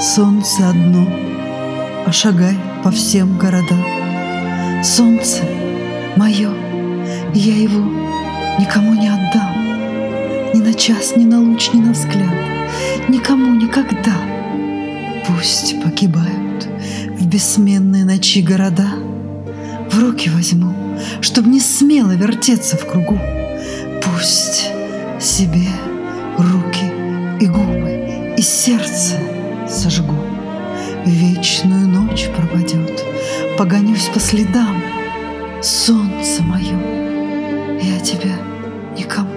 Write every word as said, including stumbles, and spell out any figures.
Солнце одно, а шагай по всем городам. Солнце мое, я его никому не отдам, ни на час, ни на луч, ни на взгляд, никому никогда. Пусть погибают в бессменные ночи города, в руки возьму, чтоб не смело вертеться в кругу. Пусть себе руки и губы и сердце сожгу. Вечную ночь пропадет, погонюсь по следам. Солнце мое, я тебя никому